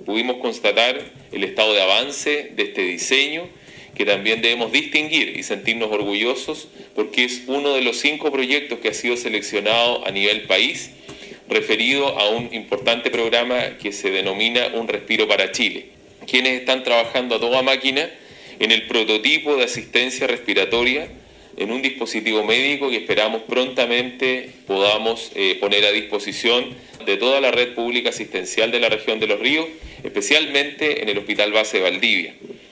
pudimos constatar el estado de avance de este diseño, que también debemos distinguir y sentirnos orgullosos porque es uno de los 5 proyectos que ha sido seleccionado a nivel país, referido a un importante programa que se denomina Un Respiro para Chile, quienes están trabajando a toda máquina en el prototipo de asistencia respiratoria en un dispositivo médico que esperamos prontamente podamos poner a disposición de toda la red pública asistencial de la región de Los Ríos, especialmente en el Hospital Base Valdivia.